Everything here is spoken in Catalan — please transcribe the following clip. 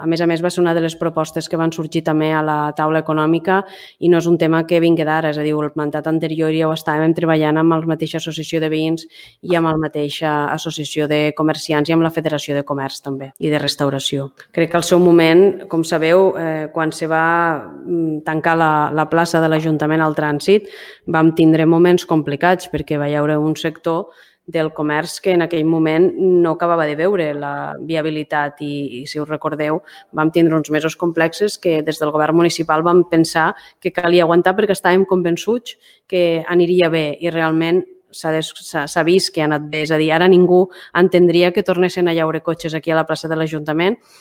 A més, va ser una de les propostes que van sorgir també a la taula econòmica i no és un tema que vingui d'ara, és a dir, el mandat anterior ja ho estàvem treballant amb la mateixa associació de veïns i amb la mateixa associació de comerciants i amb la Federació de Comerç també i de Restauració. Crec que al seu moment, com sabeu, quan se va tancar la plaça de l'Ajuntament al trànsit, vam tindre moments complicats perquè va haver un sector del comerç que en aquell moment no acabava de veure la viabilitat i si us recordeu, vam tindre uns mesos complexes que des del govern municipal vam pensar que calia aguantar perquè estàvem convençuts que aniria bé i realment s'ha vist que ha anat bé. És a dir, ara ningú entendria que tornessin a llaure cotxes aquí a la plaça de l'Ajuntament